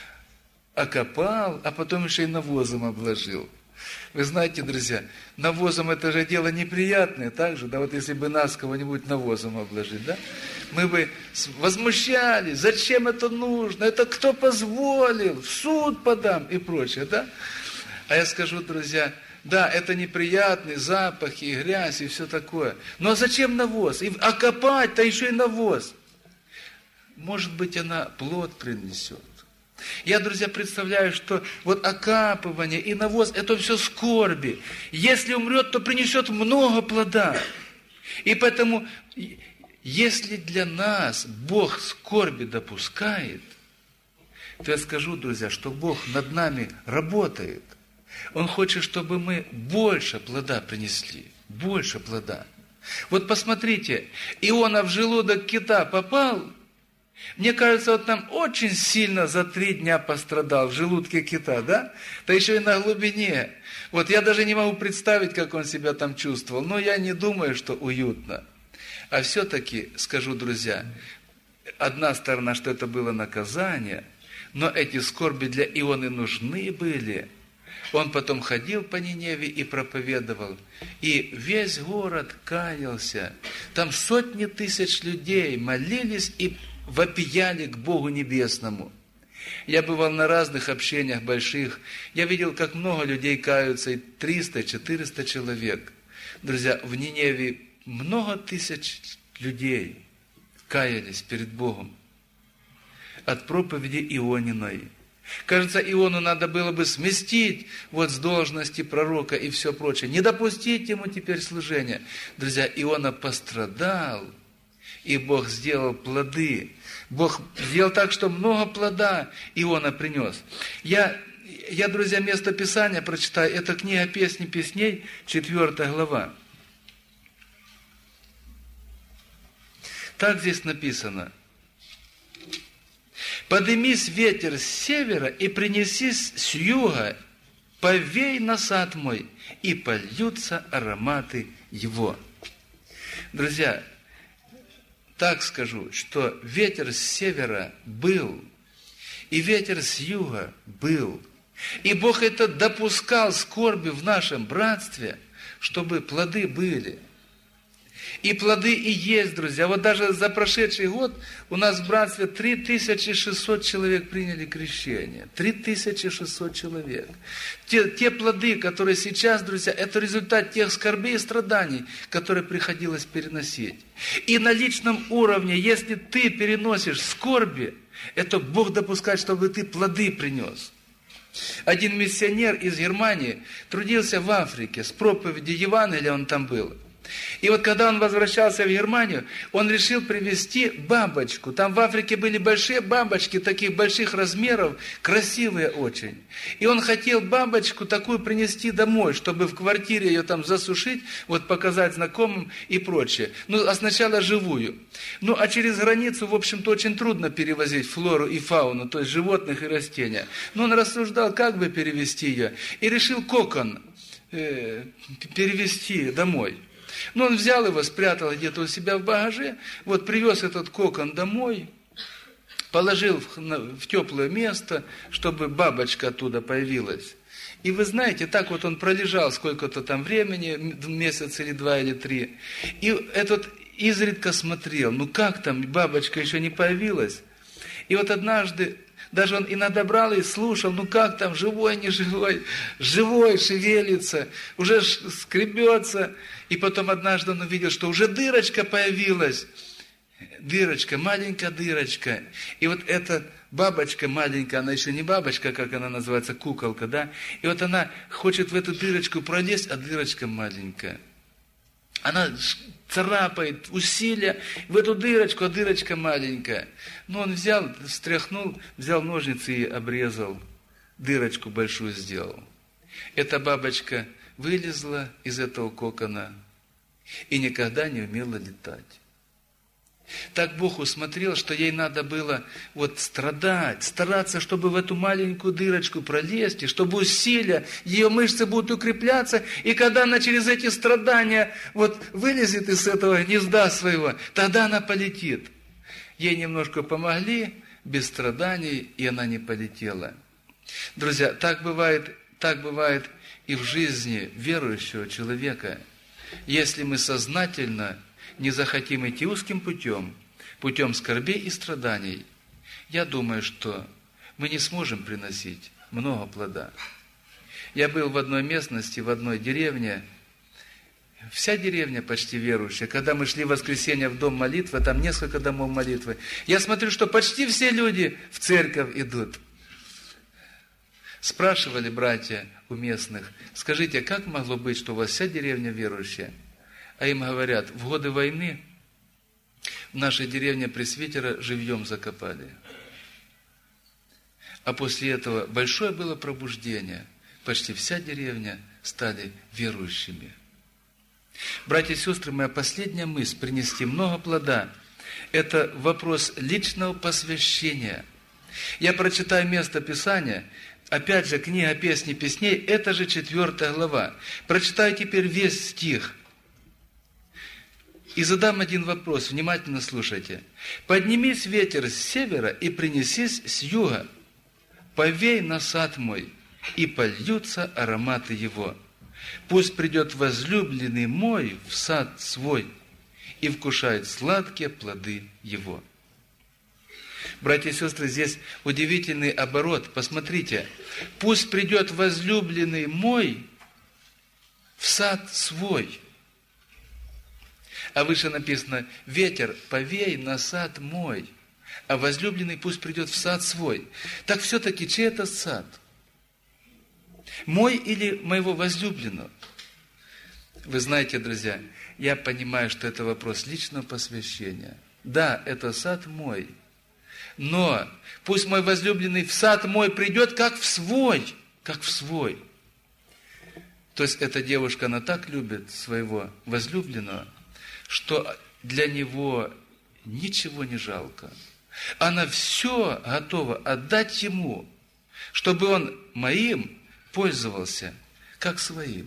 Окопал, а потом еще и навозом обложил. Вы знаете, друзья, навозом это же дело неприятное, так же, да, вот если бы нас кого-нибудь навозом обложить, да, мы бы возмущались, зачем это нужно, это кто позволил, в суд подам и прочее, да. А я скажу, друзья, да, это неприятные запахи, и грязь, и все такое, но зачем навоз, и окопать-то еще и навоз, может быть, она плод принесет. Я, друзья, представляю, что вот окапывание и навоз – это все скорби. Если умрет, то принесет много плода. И поэтому, если для нас Бог скорби допускает, то я скажу, друзья, что Бог над нами работает. Он хочет, чтобы мы больше плода принесли. Больше плода. Вот посмотрите, Иона в желудок кита попал. Мне кажется, вот там очень сильно за три дня пострадал в желудке кита, да? Да еще и на глубине. Вот я даже не могу представить, как он себя там чувствовал. Но я не думаю, что уютно. А все-таки, скажу, друзья, одна сторона, что это было наказание, но эти скорби для Ионы нужны были. Он потом ходил по Ниневе и проповедовал. И весь город каялся. Там сотни тысяч людей молились и вопияли к Богу Небесному. Я бывал на разных общениях больших. Я видел, как много людей каются, и триста-четыреста человек. Друзья, в Ниневе много тысяч людей каялись перед Богом от проповеди Иониной. Кажется, Иону надо было бы сместить вот с должности пророка и все прочее. Не допустить ему теперь служения. Друзья, Иона пострадал, и Бог сделал плоды. Бог сделал так, что много плода Иона принес. Я, я, друзья, место Писания прочитаю. Это книга «Песни песней», четвёртая глава. Так здесь написано. «Подымись ветер с севера и принесись с юга, повей на сад мой, и польются ароматы его». Друзья, так скажу, что ветер с севера был, и ветер с юга был. И Бог это допускал скорби в нашем братстве, чтобы плоды были. И плоды и есть, друзья. Вот даже за прошедший год у нас в братстве три тысячи шестьсот человек приняли крещение. три тысячи шестьсот человек. Те, те плоды, которые сейчас, друзья, это результат тех скорбей и страданий, которые приходилось переносить. И на личном уровне, если ты переносишь скорби, это Бог допускает, чтобы ты плоды принес. Один миссионер из Германии трудился в Африке, с проповедью Евангелия он там был. И вот когда он возвращался в Германию, он решил привезти бабочку. Там в Африке были большие бабочки, таких больших размеров, красивые очень. И он хотел бабочку такую принести домой, чтобы в квартире ее там засушить, вот показать знакомым и прочее. Ну, а сначала живую. Ну, а через границу, в общем-то, очень трудно перевозить флору и фауну, то есть животных и растения. Но он рассуждал, как бы перевезти ее, и решил кокон э, перевезти домой. Но он взял его, спрятал где-то у себя в багаже, вот привез этот кокон домой, положил в, в теплое место, чтобы бабочка оттуда появилась. И вы знаете, так вот он пролежал сколько-то там времени, месяц или два или три, и этот изредка смотрел, ну как там, бабочка еще не появилась. И вот однажды, даже он иногда брал и слушал, ну как там, живой, не живой, живой, шевелится, уже скребется. И потом однажды он увидел, что уже дырочка появилась. Дырочка, маленькая дырочка. И вот эта бабочка маленькая, она еще не бабочка, как она называется, куколка, да? И вот она хочет в эту дырочку пролезть, а дырочка маленькая. Она царапает усилия в эту дырочку, а дырочка маленькая. Но он взял, встряхнул, взял ножницы и обрезал, дырочку большую сделал. Эта бабочка вылезла из этого кокона и никогда не умела летать. Так Бог усмотрел, что ей надо было вот страдать, стараться, чтобы в эту маленькую дырочку пролезть, и чтобы усилия, ее мышцы будут укрепляться, и когда она через эти страдания вот вылезет из этого гнезда своего, тогда она полетит. Ей немножко помогли, без страданий, и она не полетела. Друзья, так бывает, так бывает и в жизни верующего человека. Если мы сознательно не захотим идти узким путем, путем скорбей и страданий, я думаю, что мы не сможем приносить много плода. Я был в одной местности, в одной деревне, вся деревня почти верующая. Когда мы шли в воскресенье в дом молитвы, там несколько домов молитвы, я смотрю, что почти все люди в церковь идут. Спрашивали братья у местных, скажите, как могло быть, что у вас вся деревня верующая? А им говорят, в годы войны в нашей деревне пресвитера живьем закопали. А после этого большое было пробуждение. Почти вся деревня стали верующими. Братья и сестры, моя последняя мысль – принести много плода – это вопрос личного посвящения. Я прочитаю место Писания, опять же, книга «Песни песней», это же четвертая глава. Прочитаю теперь весь стих. И задам один вопрос, внимательно слушайте. «Поднимись, ветер, с севера, и принесись с юга. Повей на сад мой, и польются ароматы его. Пусть придет возлюбленный мой в сад свой, и вкушает сладкие плоды его». Братья и сестры, здесь удивительный оборот. Посмотрите. «Пусть придет возлюбленный мой в сад свой». А выше написано, ветер, повей на сад мой, а возлюбленный пусть придет в сад свой. Так все-таки, чей это сад? Мой или моего возлюбленного? Вы знаете, друзья, я понимаю, что это вопрос личного посвящения. Да, это сад мой, но пусть мой возлюбленный в сад мой придет, как в свой, как в свой. То есть эта девушка, она так любит своего возлюбленного, что для него ничего не жалко. Она все готова отдать ему, чтобы он моим пользовался, как своим.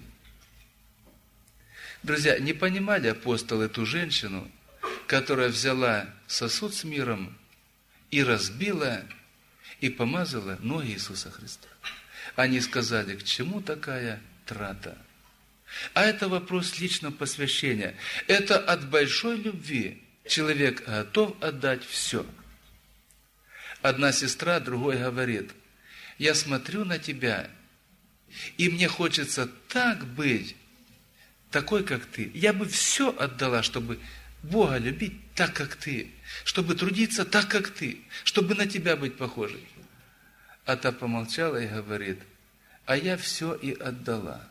Друзья, не понимали апостолы эту женщину, которая взяла сосуд с миром и разбила, и помазала ноги Иисуса Христа? Они сказали, к чему такая трата? А это вопрос личного посвящения. Это от большой любви человек готов отдать все. Одна сестра другой говорит, я смотрю на тебя, и мне хочется так быть, такой, как ты. Я бы все отдала, чтобы Бога любить так, как ты, чтобы трудиться так, как ты, чтобы на тебя быть похожей. А та помолчала и говорит, а я все и отдала.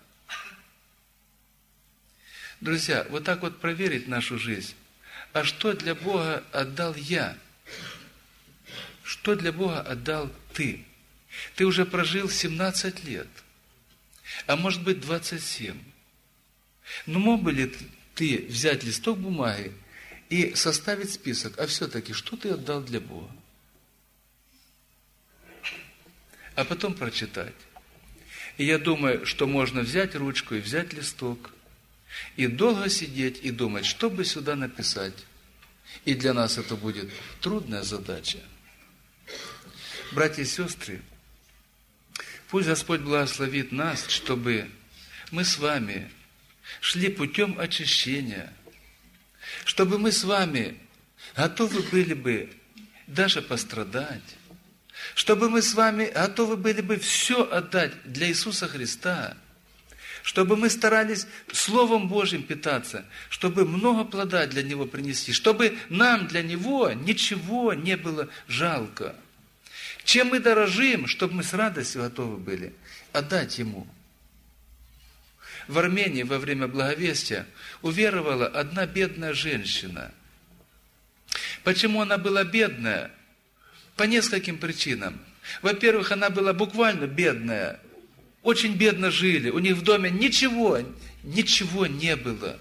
Друзья, вот так вот проверить нашу жизнь. А что для Бога отдал я? Что для Бога отдал ты? Ты уже прожил семнадцать лет, а может быть двадцать семь. Но мог бы ли ты взять листок бумаги и составить список, а все-таки, что ты отдал для Бога? А потом прочитать. И я думаю, что можно взять ручку и взять листок, И долго сидеть и думать, что бы сюда написать. И для нас это будет трудная задача. Братья и сестры, пусть Господь благословит нас, чтобы мы с вами шли путем очищения, чтобы мы с вами готовы были бы даже пострадать, чтобы мы с вами готовы были бы все отдать для Иисуса Христа, чтобы мы старались Словом Божьим питаться, чтобы много плода для Него принести, чтобы нам для Него ничего не было жалко. Чем мы дорожим, чтобы мы с радостью готовы были отдать Ему. В Армении во время благовестия уверовала одна бедная женщина. Почему она была бедная? По нескольким причинам. Во-первых, она была буквально бедная. Очень бедно жили. У них в доме ничего, ничего не было.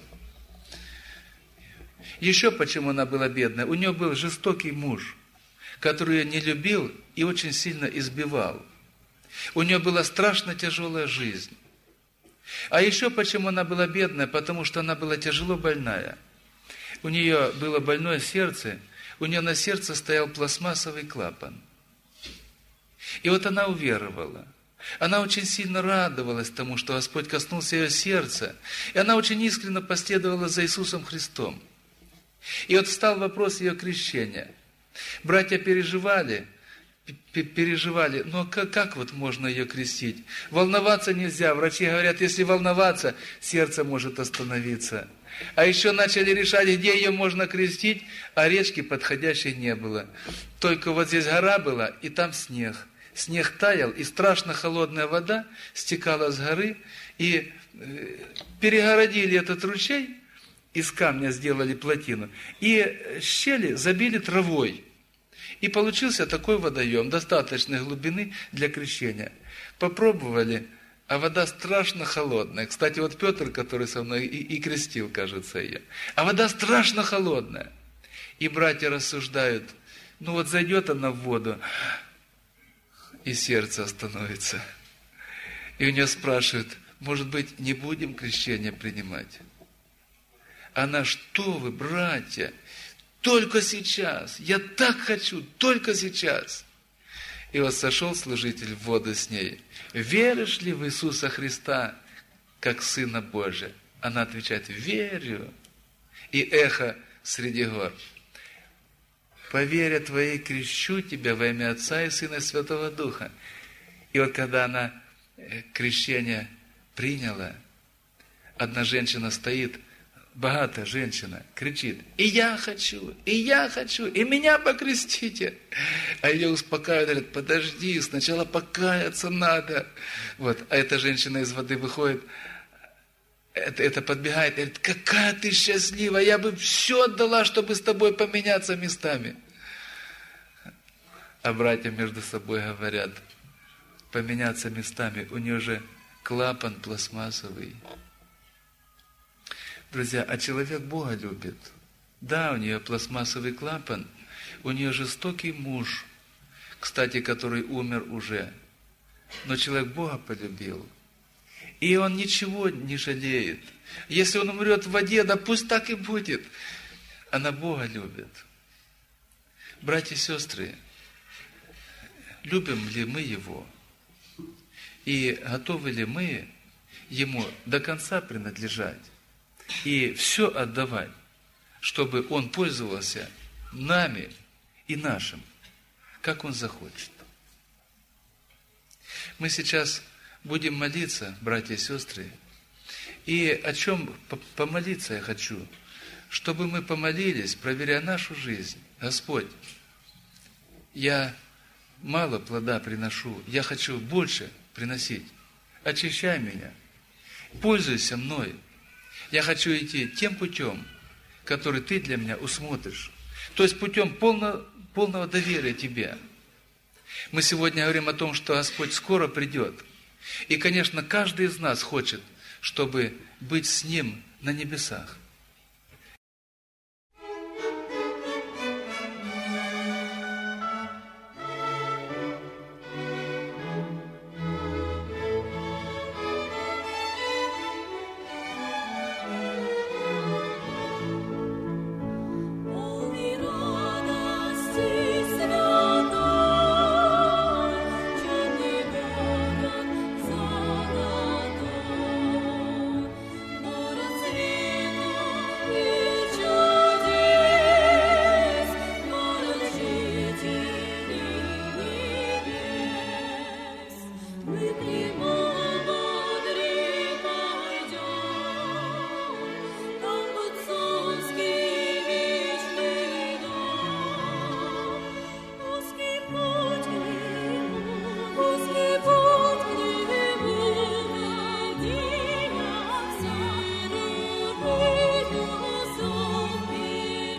Еще почему она была бедная? У нее был жестокий муж, который ее не любил и очень сильно избивал. У нее была страшно тяжелая жизнь. А еще почему она была бедная? Потому что она была тяжело больная. У нее было больное сердце, у нее на сердце стоял пластмассовый клапан. И вот она уверовала. Она очень сильно радовалась тому, что Господь коснулся ее сердца. И она очень искренне последовала за Иисусом Христом. И вот встал вопрос ее крещения. Братья переживали, переживали, но как, как вот можно ее крестить? Волноваться нельзя. Врачи говорят, если волноваться, сердце может остановиться. А еще начали решать, где ее можно крестить, а речки подходящей не было. Только вот здесь гора была, и там снег. Снег таял, и страшно холодная вода стекала с горы, и перегородили этот ручей, из камня сделали плотину, и щели забили травой. И получился такой водоем, достаточной глубины для крещения. Попробовали, а вода страшно холодная. Кстати, вот Петр, который со мной и, и крестил, кажется, ее. А вода страшно холодная. И братья рассуждают, ну вот зайдет она в воду, и сердце остановится. И у нее спрашивают, может быть, не будем крещение принимать? Она, что вы, братья, только сейчас, я так хочу, только сейчас. И вот сошел служитель в воду с ней. Веришь ли в Иисуса Христа, как Сына Божия? Она отвечает, верю. И эхо среди гор. По вере твоей крещу тебя во имя Отца и Сына и Святого Духа. И вот когда она крещение приняла, одна женщина стоит, богатая женщина, кричит, и я хочу, и я хочу, и меня покрестите. А ее успокаивают, говорят, подожди, сначала покаяться надо. Вот, а эта женщина из воды выходит, это, это подбегает, говорит, какая ты счастливая, я бы все отдала, чтобы с тобой поменяться местами. А братья между собой говорят, поменяться местами, у нее же клапан пластмассовый. Друзья, а человек Бога любит. Да, у нее пластмассовый клапан, у нее жестокий муж, кстати, который умер уже. Но человек Бога полюбил. И он ничего не жалеет. Если он умрет в воде, да пусть так и будет. Она Бога любит. Братья и сестры, любим ли мы Его? И готовы ли мы Ему до конца принадлежать? И все отдавать, чтобы Он пользовался нами и нашим, как Он захочет. Мы сейчас будем молиться, братья и сестры. И о чем помолиться я хочу? Чтобы мы помолились, проверяя нашу жизнь. Господь, я мало плода приношу, я хочу больше приносить. Очищай меня, пользуйся мной. Я хочу идти тем путем, который Ты для меня усмотришь. То есть путем полного, полного доверия Тебе. Мы сегодня говорим о том, что Господь скоро придет. И, конечно, каждый из нас хочет, чтобы быть с Ним на небесах.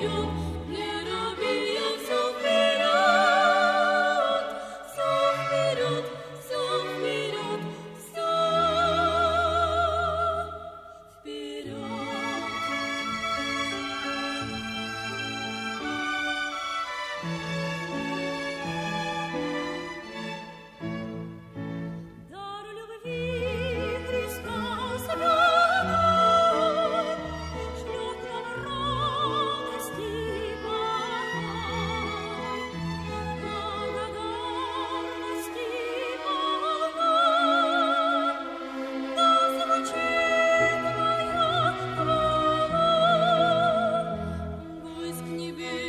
Блеск небес.